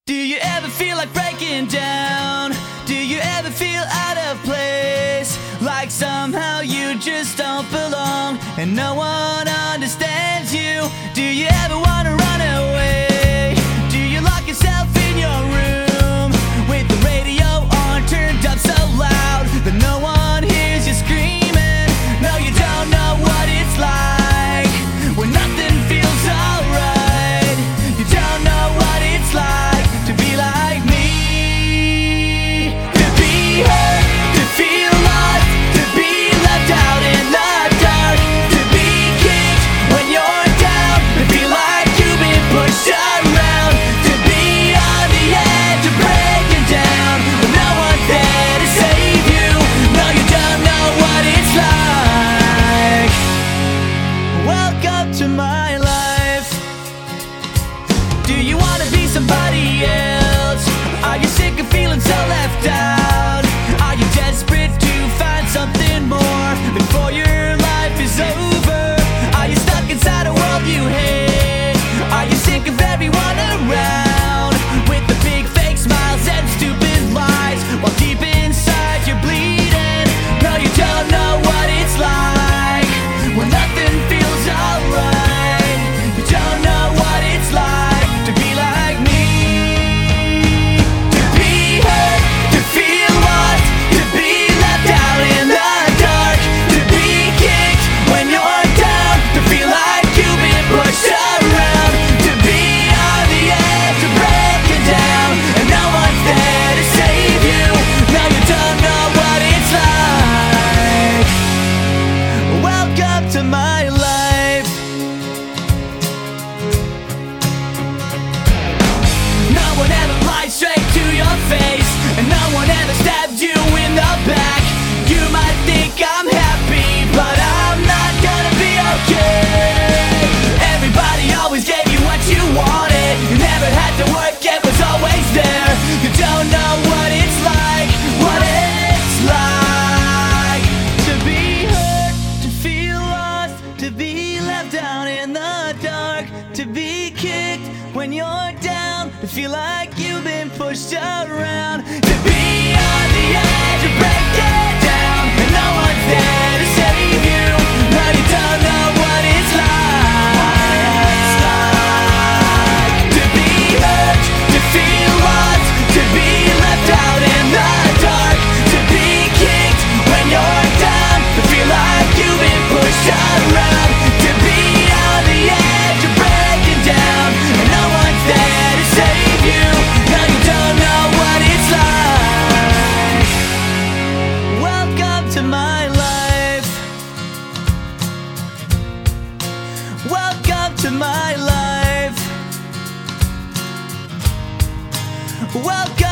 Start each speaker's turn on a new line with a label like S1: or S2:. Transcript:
S1: Do you ever feel like breaking down? Do you ever feel out of place? Like somehow you just don't belong and no one understands you? Do you ever wanna run away? Do you lock yourself in your room with the radio on turned up so loud that no one hears you screaming? No, you don't know what it's like when nothing feels alright. You don't know what it's like to be like me. To be hurt, to feel lost, to be left out in the dark, to be kicked when you're down, to feel like you've been pushed around, to be on the edge of breaking down, but no one's there to save you. No, you don't know what it's like. Welcome to my life. Do you wanna be somebody else? Are you sick of feeling so left out? Are you desperate to find something more before your life is over? Are you stuck inside a world you hate? Are you sick of everyone around with the big fake smiles and stupid lies while deep inside you're bleeding? No, you don't know what it's like when nothing feels alright. You don't know what it's like to be like me. To be hurt, to feel lost, to be left out in the dark, to be kicked when you're down, to feel like you've been pushed around, to be on the edge of breaking down and no one's there to save you. No, you don't know what it's like. Welcome to my life. No one ever lies straight to your face, and no one ever stabs you in the back. You might think I'm happy, but I'm not gonna be okay. Everybody always gave you what you wanted. You never had to work, it was always there. You don't know what it's like, what it's like to be hurt, to feel lost, to be left out in the dark, to be kicked when you're down, to feel like you've been pushed around, to be on the edge of breaking down and no one's there to save you. No, you don't know what it's like to be hurt, to feel lost, to be left out in the dark, to be kicked when you're down, to feel like you've been pushed around, to be on the edge of breaking down and no one's there to save you. No, you don't know what it's like. Welcome to my life. Welcome to my life. Welcome